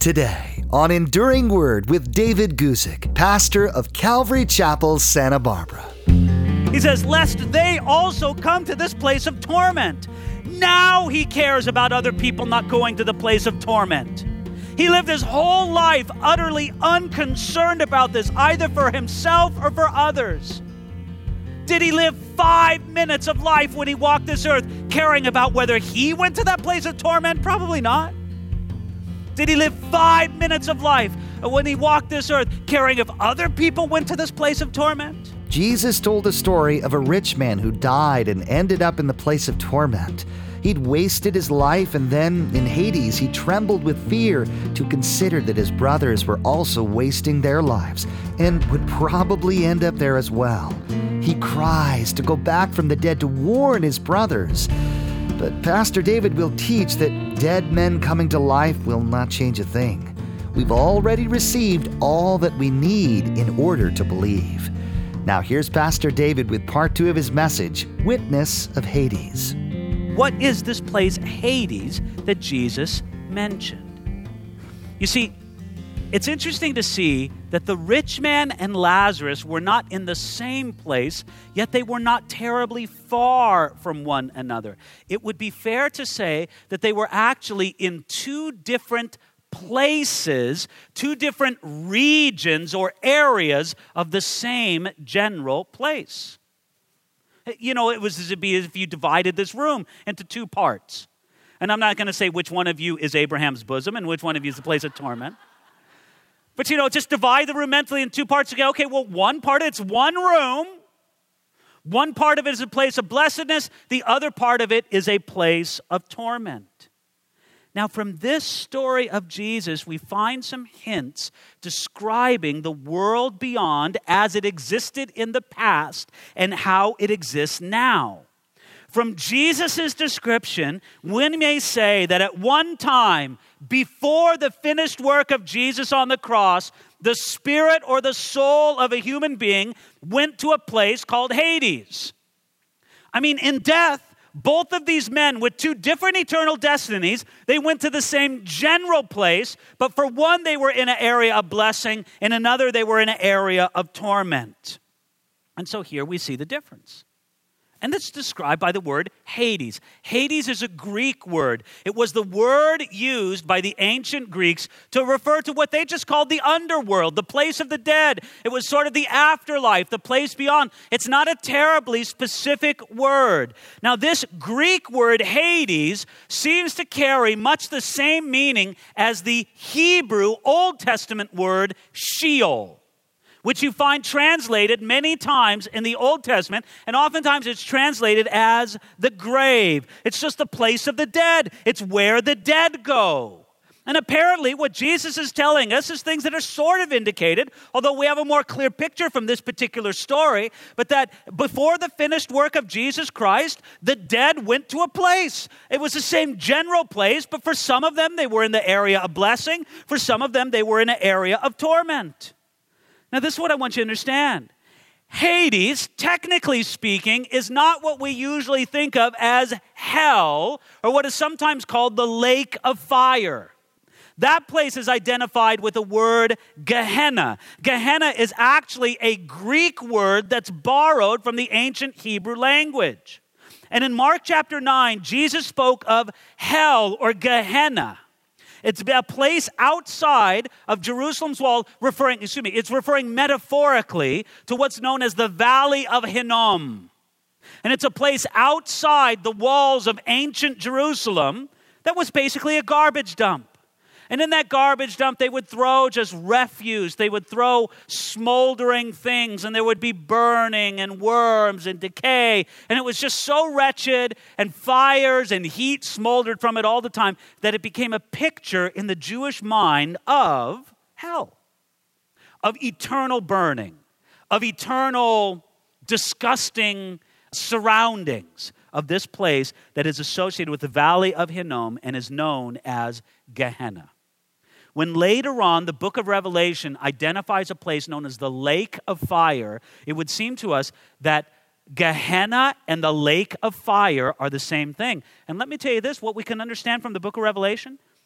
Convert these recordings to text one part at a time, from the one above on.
Today on Enduring Word with David Guzik, pastor of Calvary Chapel, Santa Barbara. He says, lest they also come to this place of torment. Now he cares about other people not going to the place of torment. He lived his whole life utterly unconcerned about this, either for himself or for others. Did he live 5 minutes of life when he walked this earth caring about whether he went to that place of torment? Probably not. Did he live 5 minutes of life when he walked this earth caring if other people went to this place of torment? Jesus told a story of a rich man who died and ended up in the place of torment. He'd wasted his life, and then in Hades, he trembled with fear to consider that his brothers were also wasting their lives and would probably end up there as well. He cries to go back from the dead to warn his brothers. But Pastor David will teach that dead men coming to life will not change a thing. We've already received all that we need in order to believe. Now here's Pastor David with part 2 of his message, Witness of Hades. What is this place, Hades, that Jesus mentioned? You see, it's interesting to see that the rich man and Lazarus were not in the same place, yet they were not terribly far from one another. It would be fair to say that they were actually in two different places, two different regions or areas of the same general place. You know, it was as if you divided this room into two parts. And I'm not going to say which one of you is Abraham's bosom and which one of you is the place of torment. But, just divide the room mentally in two parts. Okay, well, one part, it's one room. One part of it is a place of blessedness. The other part of it is a place of torment. Now, from this story of Jesus, we find some hints describing the world beyond as it existed in the past and how it exists now. From Jesus' description, we may say that at one time, before the finished work of Jesus on the cross, the spirit or the soul of a human being went to a place called Hades. In death, both of these men with two different eternal destinies, they went to the same general place, but for one, they were in an area of blessing, and another, they were in an area of torment. And so here we see the difference. And it's described by the word Hades. Hades is a Greek word. It was the word used by the ancient Greeks to refer to what they just called the underworld, the place of the dead. It was sort of the afterlife, the place beyond. It's not a terribly specific word. Now, this Greek word Hades seems to carry much the same meaning as the Hebrew Old Testament word Sheol, which you find translated many times in the Old Testament, and oftentimes it's translated as the grave. It's just the place of the dead. It's where the dead go. And apparently what Jesus is telling us is things that are sort of indicated, although we have a more clear picture from this particular story, but that before the finished work of Jesus Christ, the dead went to a place. It was the same general place, but for some of them, they were in the area of blessing. For some of them, they were in an area of torment. Now, this is what I want you to understand. Hades, technically speaking, is not what we usually think of as hell, or what is sometimes called the lake of fire. That place is identified with the word Gehenna. Gehenna is actually a Greek word that's borrowed from the ancient Hebrew language. And in Mark chapter 9, Jesus spoke of hell or Gehenna. It's a place outside of Jerusalem's wall, it's referring metaphorically to what's known as the Valley of Hinnom. And it's a place outside the walls of ancient Jerusalem that was basically a garbage dump. And in that garbage dump, they would throw just refuse. They would throw smoldering things, and there would be burning and worms and decay. And it was just so wretched, and fires and heat smoldered from it all the time, that it became a picture in the Jewish mind of hell, of eternal burning, of eternal disgusting surroundings of this place that is associated with the Valley of Hinnom and is known as Gehenna. When later on the book of Revelation identifies a place known as the lake of fire, it would seem to us that Gehenna and the lake of fire are the same thing. And let me tell you this, what we can understand from the book of Revelation,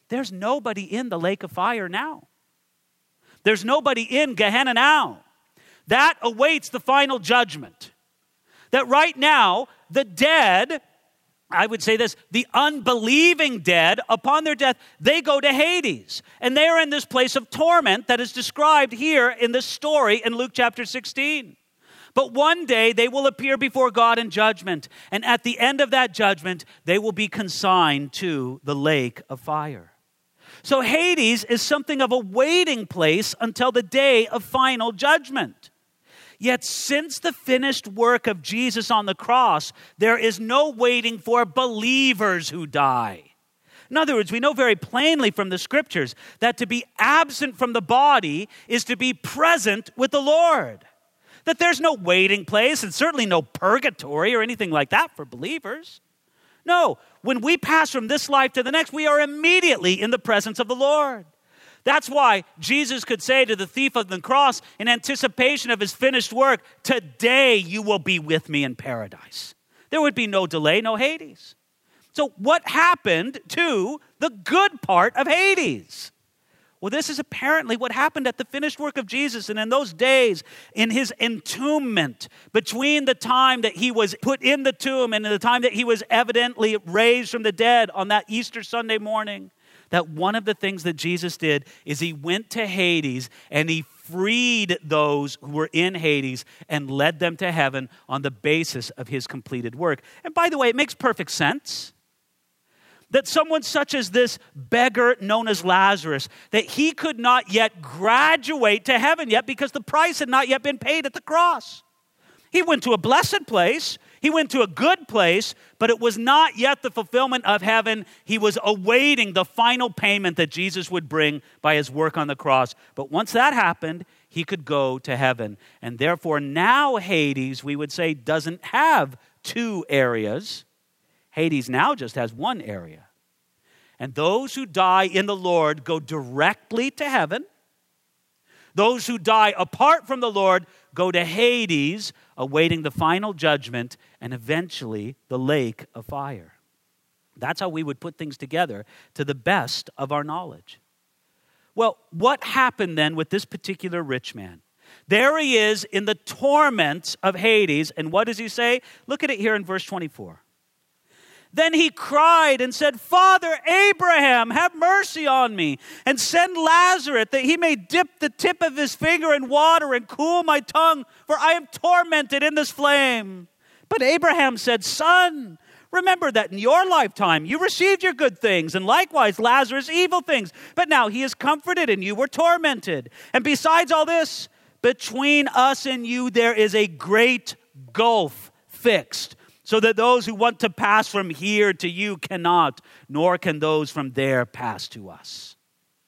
there's nobody in the lake of fire now. There's nobody in Gehenna now. That awaits the final judgment. That right now, the dead, I would say this, the unbelieving dead, upon their death, they go to Hades. And they are in this place of torment that is described here in this story in Luke chapter 16. But one day they will appear before God in judgment. And at the end of that judgment, they will be consigned to the lake of fire. So Hades is something of a waiting place until the day of final judgment. Yet since the finished work of Jesus on the cross, there is no waiting for believers who die. In other words, we know very plainly from the scriptures that to be absent from the body is to be present with the Lord. That there's no waiting place and certainly no purgatory or anything like that for believers. No, when we pass from this life to the next, we are immediately in the presence of the Lord. That's why Jesus could say to the thief on the cross in anticipation of his finished work, today you will be with me in paradise. There would be no delay, no Hades. So what happened to the good part of Hades? Well, this is apparently what happened at the finished work of Jesus. And in those days, in his entombment, between the time that he was put in the tomb and the time that he was evidently raised from the dead on that Easter Sunday morning, that one of the things that Jesus did is he went to Hades and he freed those who were in Hades and led them to heaven on the basis of his completed work. And by the way, it makes perfect sense that someone such as this beggar known as Lazarus, that he could not yet graduate to heaven yet because the price had not yet been paid at the cross. He went to a blessed place. He went to a good place, but it was not yet the fulfillment of heaven. He was awaiting the final payment that Jesus would bring by his work on the cross. But once that happened, he could go to heaven. And therefore now Hades, we would say, doesn't have two areas. Hades now just has one area. And those who die in the Lord go directly to heaven. Those who die apart from the Lord go to Hades, awaiting the final judgment and eventually the lake of fire. That's how we would put things together to the best of our knowledge. Well, what happened then with this particular rich man? There he is in the torments of Hades. And what does he say? Look at it here in verse 24. Then he cried and said, Father Abraham, have mercy on me, and send Lazarus that he may dip the tip of his finger in water and cool my tongue, for I am tormented in this flame. But Abraham said, Son, remember that in your lifetime you received your good things, and likewise Lazarus evil things. But now he is comforted and you were tormented. And besides all this, between us and you there is a great gulf fixed, so that those who want to pass from here to you cannot, nor can those from there pass to us.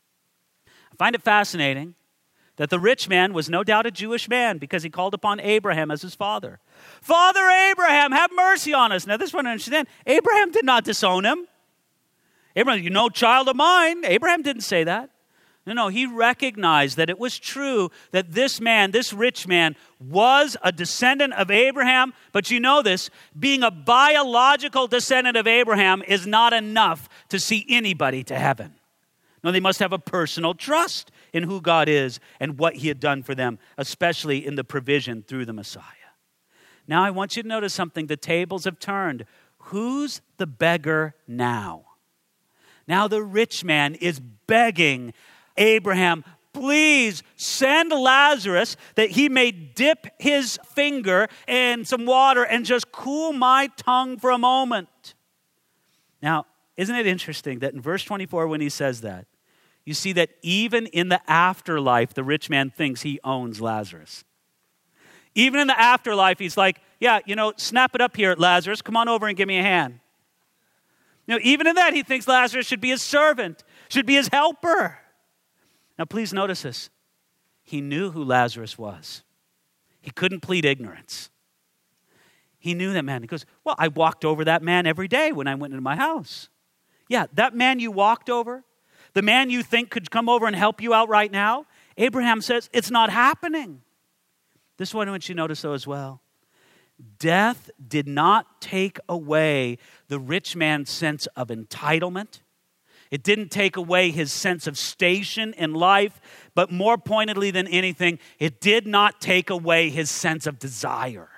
I find it fascinating that the rich man was no doubt a Jewish man because he called upon Abraham as his father. Father Abraham, have mercy on us. Now this one I understand. Abraham did not disown him. Abraham, you know, child of mine. Abraham didn't say that. No, he recognized that it was true that this man, this rich man, was a descendant of Abraham. But you know this, being a biological descendant of Abraham is not enough to see anybody to heaven. No, they must have a personal trust in who God is and what he had done for them, especially in the provision through the Messiah. Now I want you to notice something. The tables have turned. Who's the beggar now? Now the rich man is begging Abraham, please send Lazarus that he may dip his finger in some water and just cool my tongue for a moment. Now, isn't it interesting that in verse 24 when he says that, you see that even in the afterlife, the rich man thinks he owns Lazarus. Even in the afterlife, he's like, yeah, snap it up here, Lazarus. Come on over and give me a hand. Even in that, he thinks Lazarus should be his servant, should be his helper. Now, please notice this. He knew who Lazarus was. He couldn't plead ignorance. He knew that man. He goes, well, I walked over that man every day when I went into my house. Yeah, that man you walked over, the man you think could come over and help you out right now, Abraham says, it's not happening. This one I want you to notice though as well. Death did not take away the rich man's sense of entitlement. It didn't take away his sense of station in life, but more pointedly than anything, it did not take away his sense of desire.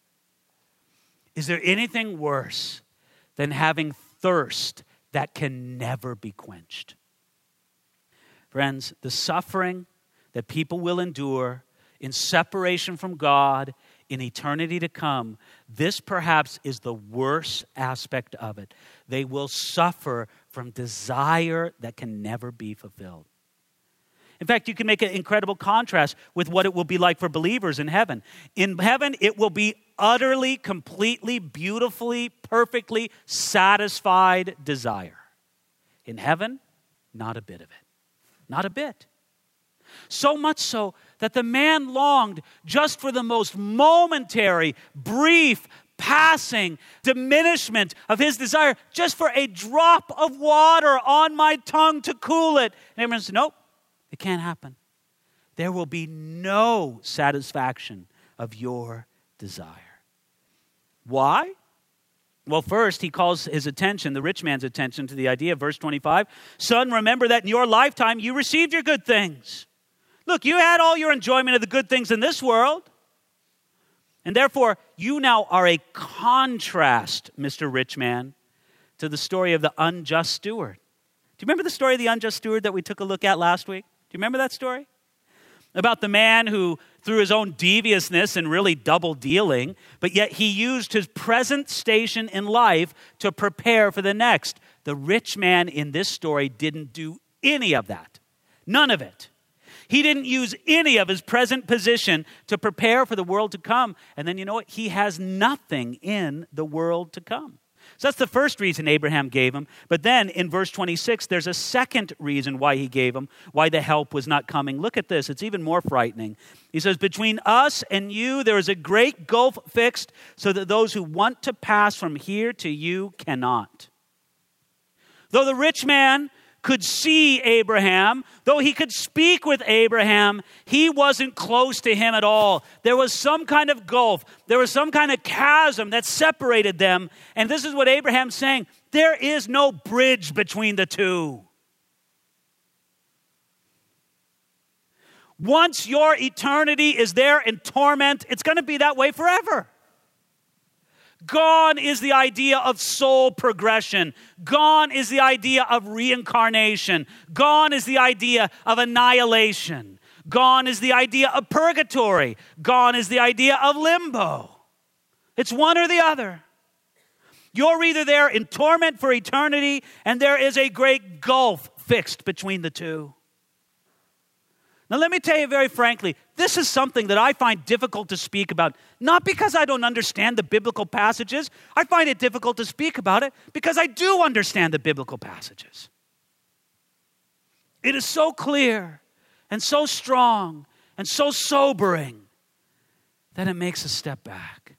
Is there anything worse than having thirst that can never be quenched? Friends, the suffering that people will endure in separation from God in eternity to come, this perhaps is the worst aspect of it. They will suffer from desire that can never be fulfilled. In fact, you can make an incredible contrast with what it will be like for believers in heaven. In heaven, it will be utterly, completely, beautifully, perfectly satisfied desire. In heaven, not a bit of it. Not a bit. So much so that the man longed just for the most momentary, brief, passing diminishment of his desire, just for a drop of water on my tongue to cool it. And everyone said, nope, it can't happen. There will be no satisfaction of your desire. Why? Well, first, he calls his attention, the rich man's attention, to the idea of verse 25. Son, remember that in your lifetime you received your good things. Look, you had all your enjoyment of the good things in this world. And therefore, you now are a contrast, Mr. Rich Man, to the story of the unjust steward. Do you remember the story of the unjust steward that we took a look at last week? Do you remember that story? About the man who, through his own deviousness and really double dealing, but yet he used his present station in life to prepare for the next. The rich man in this story didn't do any of that. None of it. He didn't use any of his present position to prepare for the world to come. And then you know what? He has nothing in the world to come. So that's the first reason Abraham gave him. But then in verse 26, there's a second reason why he gave him, why the help was not coming. Look at this. It's even more frightening. He says, between us and you, there is a great gulf fixed so that those who want to pass from here to you cannot. Though the rich man could see Abraham, though he could speak with Abraham, he wasn't close to him at all. There was some kind of gulf. There was some kind of chasm that separated them. And this is what Abraham's saying. There is no bridge between the two. Once your eternity is there in torment, it's going to be that way forever. Gone is the idea of soul progression. Gone is the idea of reincarnation. Gone is the idea of annihilation. Gone is the idea of purgatory. Gone is the idea of limbo. It's one or the other. You're either there in torment for eternity, and there is a great gulf fixed between the two. Now, let me tell you very frankly, this is something that I find difficult to speak about, not because I don't understand the biblical passages. I find it difficult to speak about it because I do understand the biblical passages. It is so clear and so strong and so sobering that it makes us step back.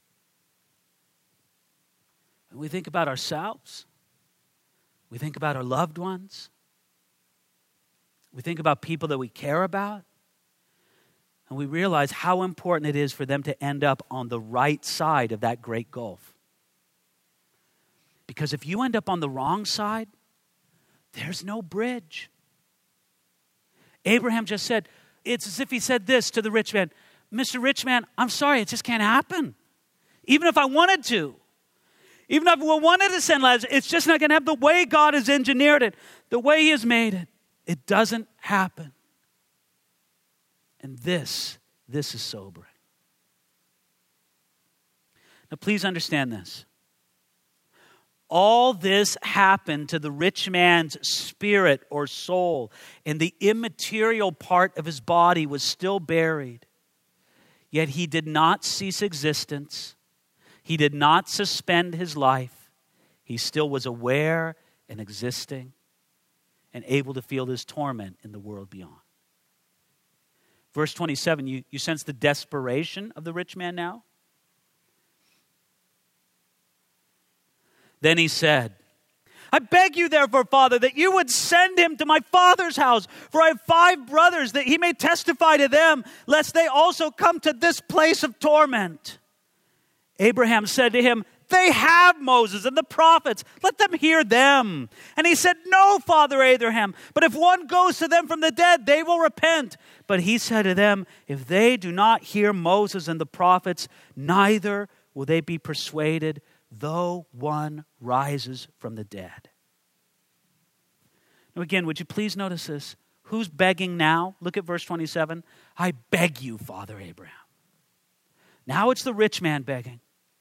And we think about ourselves. We think about our loved ones. We think about people that we care about, and we realize how important it is for them to end up on the right side of that great gulf. Because if you end up on the wrong side, there's no bridge. Abraham just said, it's as if he said this to the rich man, Mr. Rich Man, I'm sorry, it just can't happen. Even if I wanted to. Even if we wanted to send Lazarus, it's just not going to happen. The way God has engineered it, the way he has made it. It doesn't happen. And this is sobering. Now, please understand this. All this happened to the rich man's spirit or soul, and the immaterial part of his body was still buried. Yet he did not cease existence. He did not suspend his life. He still was aware and existing, and able to feel this torment in the world beyond. Verse 27, you sense the desperation of the rich man now? Then he said, I beg you therefore, Father, that you would send him to my father's house, for I have 5 brothers, that he may testify to them, lest they also come to this place of torment. Abraham said to him, They have Moses and the prophets. Let them hear them. And he said, no, Father Abraham, but if one goes to them from the dead, they will repent. But he said to them, if they do not hear Moses and the prophets, neither will they be persuaded, though one rises from the dead. Now again, would you please notice this? Who's begging now? Look at verse 27. I beg you, Father Abraham. Now it's the rich man begging.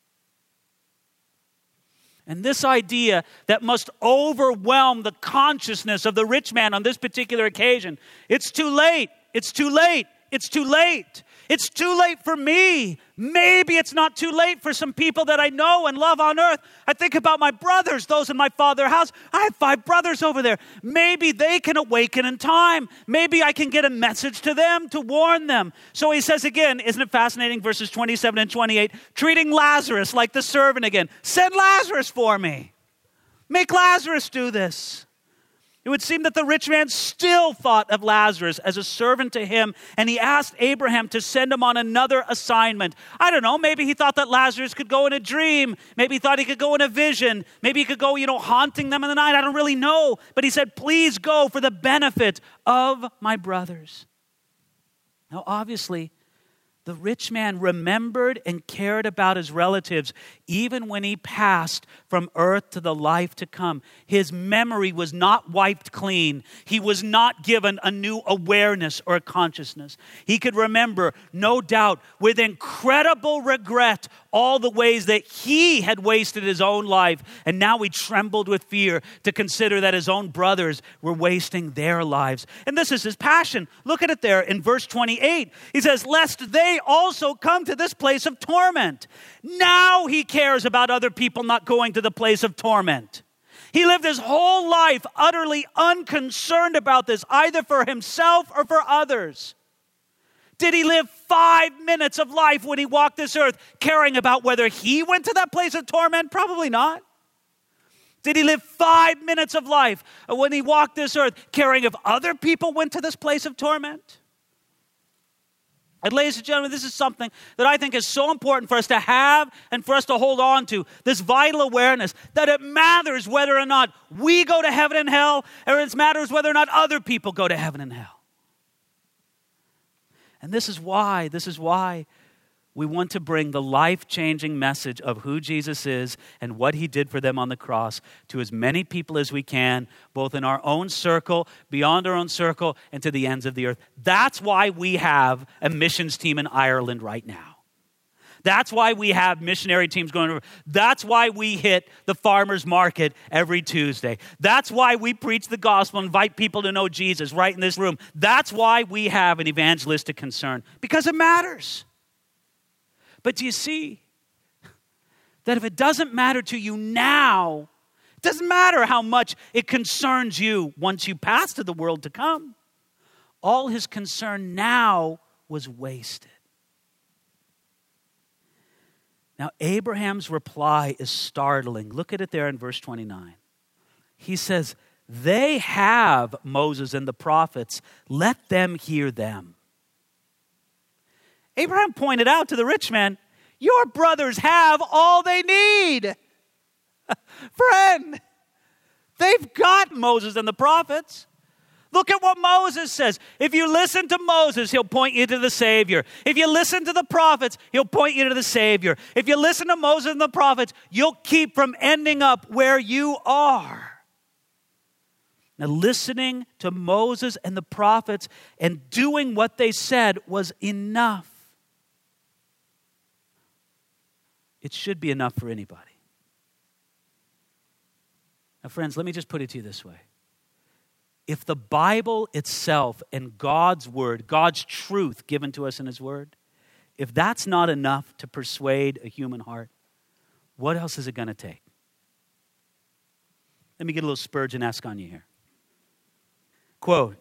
And this idea that must overwhelm the consciousness of the rich man on this particular occasion. It's too late. It's too late. It's too late. It's too late for me. Maybe it's not too late for some people that I know and love on earth. I think about my brothers, those in my father's house. I have 5 brothers over there. Maybe they can awaken in time. Maybe I can get a message to them to warn them. So he says again, isn't it fascinating, verses 27 and 28, treating Lazarus like the servant again. Send Lazarus for me. Make Lazarus do this. It would seem that the rich man still thought of Lazarus as a servant to him, and he asked Abraham to send him on another assignment. I don't know, maybe he thought that Lazarus could go in a dream. Maybe he thought he could go in a vision. Maybe he could go, haunting them in the night. I don't really know. But he said, please go for the benefit of my brothers. Now, obviously, the rich man remembered and cared about his relatives even when he passed from earth to the life to come. His memory was not wiped clean. He was not given a new awareness or a consciousness. He could remember, no doubt, with incredible regret, all the ways that he had wasted his own life. And now he trembled with fear to consider that his own brothers were wasting their lives. And this is his passion. Look at it there in verse 28. He says, lest they also come to this place of torment. Now he cares about other people not going to the place of torment. He lived his whole life utterly unconcerned about this, either for himself or for others. Did he live 5 minutes of life when he walked this earth caring about whether he went to that place of torment? Probably not. Did he live 5 minutes of life when he walked this earth caring if other people went to this place of torment? And ladies and gentlemen, this is something that I think is so important for us to have and for us to hold on to. This vital awareness that it matters whether or not we go to heaven and hell, or it matters whether or not other people go to heaven and hell. And this is why we want to bring the life-changing message of who Jesus is and what he did for them on the cross to as many people as we can, both in our own circle, beyond our own circle, and to the ends of the earth. That's why we have a missions team in Ireland right now. That's why we have missionary teams going over. That's why we hit the farmers market every Tuesday. That's why we preach the gospel and invite people to know Jesus right in this room. That's why we have an evangelistic concern, because it matters. But do you see that if it doesn't matter to you now, it doesn't matter how much it concerns you once you pass to the world to come. All his concern now was wasted. Now, Abraham's reply is startling. Look at it there in verse 29. He says, they have Moses and the prophets. Let them hear them. Abraham pointed out to the rich man, your brothers have all they need. Friend, they've got Moses and the prophets. Look at what Moses says. If you listen to Moses, he'll point you to the Savior. If you listen to the prophets, he'll point you to the Savior. If you listen to Moses and the prophets, you'll keep from ending up where you are. Now, listening to Moses and the prophets and doing what they said was enough. It should be enough for anybody. Now, friends, let me just put it to you this way. If the Bible itself and God's word, God's truth given to us in his word, if that's not enough to persuade a human heart, what else is it going to take? Let me get a little Spurgeon-esque on you here. Quote,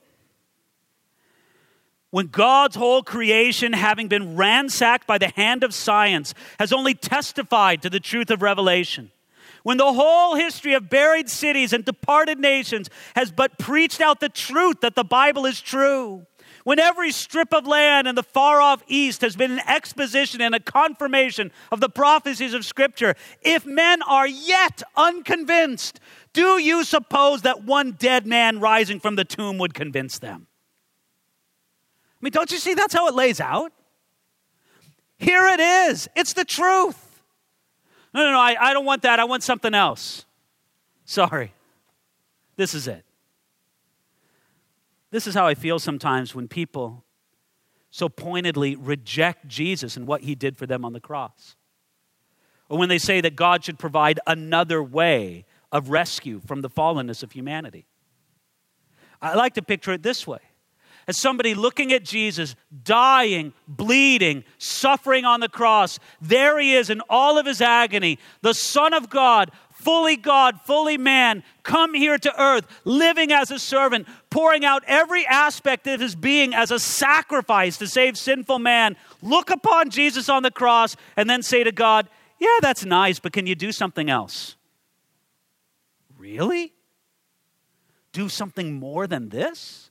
when God's whole creation, having been ransacked by the hand of science, has only testified to the truth of revelation, when the whole history of buried cities and departed nations has but preached out the truth that the Bible is true, when every strip of land in the far-off east has been an exposition and a confirmation of the prophecies of Scripture, if men are yet unconvinced, do you suppose that one dead man rising from the tomb would convince them? I mean, don't you see that's how it lays out? Here it is. It's the truth. No, I don't want that. I want something else. Sorry. This is it. This is how I feel sometimes when people so pointedly reject Jesus and what he did for them on the cross. Or when they say that God should provide another way of rescue from the fallenness of humanity. I like to picture it this way. As somebody looking at Jesus, dying, bleeding, suffering on the cross, there he is in all of his agony, the Son of God, fully man, come here to earth, living as a servant, pouring out every aspect of his being as a sacrifice to save sinful man. Look upon Jesus on the cross and then say to God, yeah, that's nice, but can you do something else? Really? Do something more than this?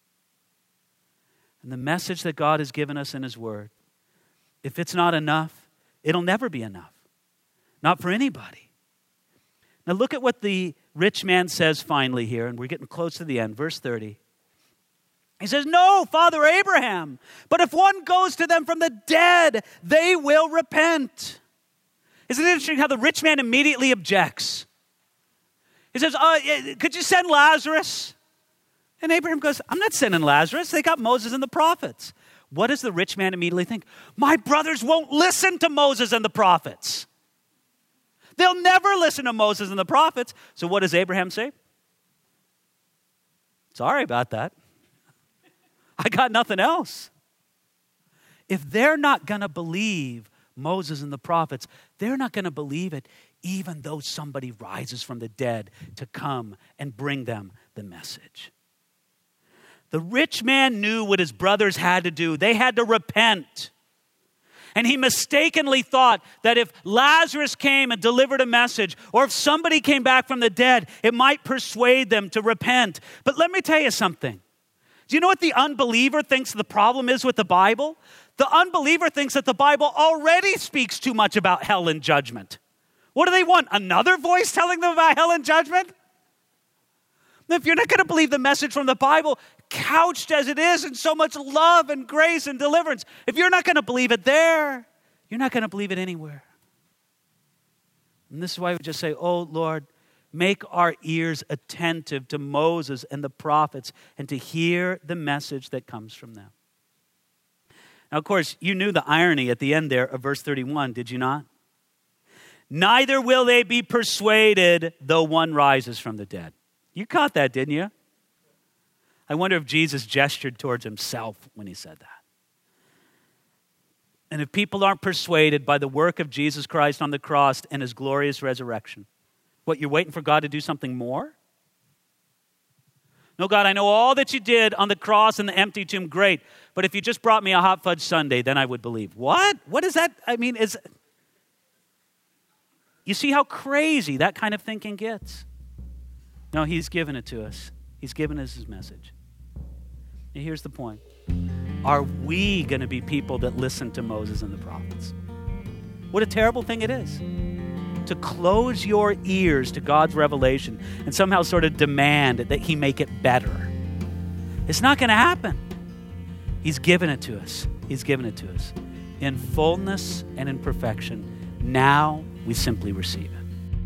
And the message that God has given us in his word, if it's not enough, it'll never be enough. Not for anybody. Now look at what the rich man says finally here, and we're getting close to the end. Verse 30. He says, no, Father Abraham, but if one goes to them from the dead, they will repent. Isn't it interesting how the rich man immediately objects? He says, could you send Lazarus? And Abraham goes, I'm not sending Lazarus. They got Moses and the prophets. What does the rich man immediately think? My brothers won't listen to Moses and the prophets. They'll never listen to Moses and the prophets. So what does Abraham say? Sorry about that. I got nothing else. If they're not going to believe Moses and the prophets, they're not going to believe it even though somebody rises from the dead to come and bring them the message. The rich man knew what his brothers had to do. They had to repent. And he mistakenly thought that if Lazarus came and delivered a message, or if somebody came back from the dead, it might persuade them to repent. But let me tell you something. Do you know what the unbeliever thinks the problem is with the Bible? The unbeliever thinks that the Bible already speaks too much about hell and judgment. What do they want? Another voice telling them about hell and judgment? If you're not going to believe the message from the Bible, couched as it is in so much love and grace and deliverance, if you're not going to believe it there, you're not going to believe it anywhere. And this is why we just say, oh Lord, make our ears attentive to Moses and the prophets and to hear the message that comes from them. Now, of course, you knew the irony at the end there of verse 31, did you not? Neither will they be persuaded though one rises from the dead. You caught that, didn't you? I wonder if Jesus gestured towards himself when he said that. And if people aren't persuaded by the work of Jesus Christ on the cross and his glorious resurrection, what, you're waiting for God to do something more? No, God, I know all that you did on the cross and the empty tomb, great. But if you just brought me a hot fudge sundae, then I would believe. What? What is that? I mean, you see how crazy that kind of thinking gets? No, he's given it to us. He's given us his message. And here's the point. Are we going to be people that listen to Moses and the prophets? What a terrible thing it is to close your ears to God's revelation and somehow sort of demand that he make it better. It's not going to happen. He's given it to us. He's given it to us in fullness and in perfection. Now we simply receive it.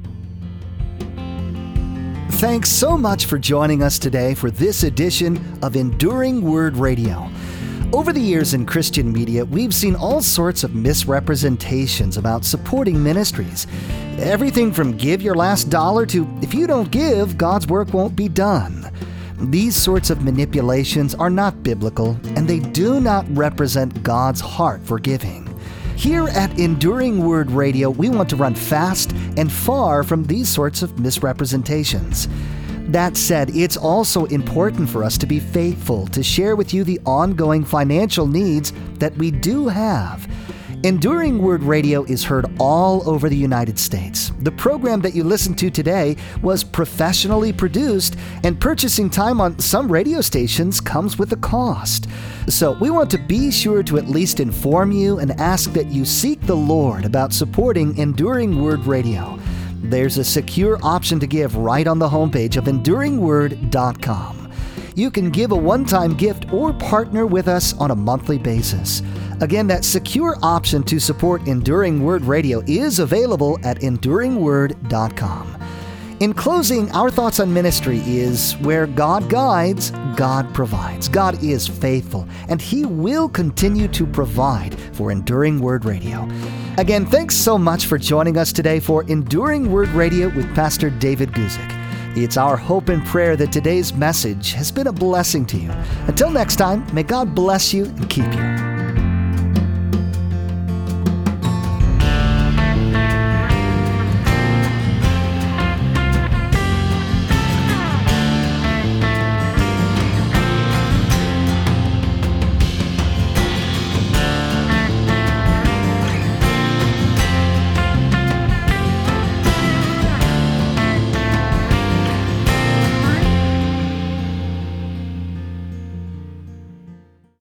Thanks so much for joining us today for this edition of Enduring Word Radio. Over the years in Christian media, we've seen all sorts of misrepresentations about supporting ministries. Everything from give your last dollar to if you don't give, God's work won't be done. These sorts of manipulations are not biblical, and they do not represent God's heart for giving. Here at Enduring Word Radio, we want to run fast and far from these sorts of misrepresentations. That said, it's also important for us to be faithful to share with you the ongoing financial needs that we do have. Enduring Word Radio is heard all over the United States. The program that you listen to today was professionally produced, and purchasing time on some radio stations comes with a cost. So we want to be sure to at least inform you and ask that you seek the Lord about supporting Enduring Word Radio. There's a secure option to give right on the homepage of EnduringWord.com. You can give a one-time gift or partner with us on a monthly basis. Again, that secure option to support Enduring Word Radio is available at EnduringWord.com. In closing, our thoughts on ministry is where God guides, God provides. God is faithful, and He will continue to provide for Enduring Word Radio. Again, thanks so much for joining us today for Enduring Word Radio with Pastor David Guzik. It's our hope and prayer that today's message has been a blessing to you. Until next time, may God bless you and keep you.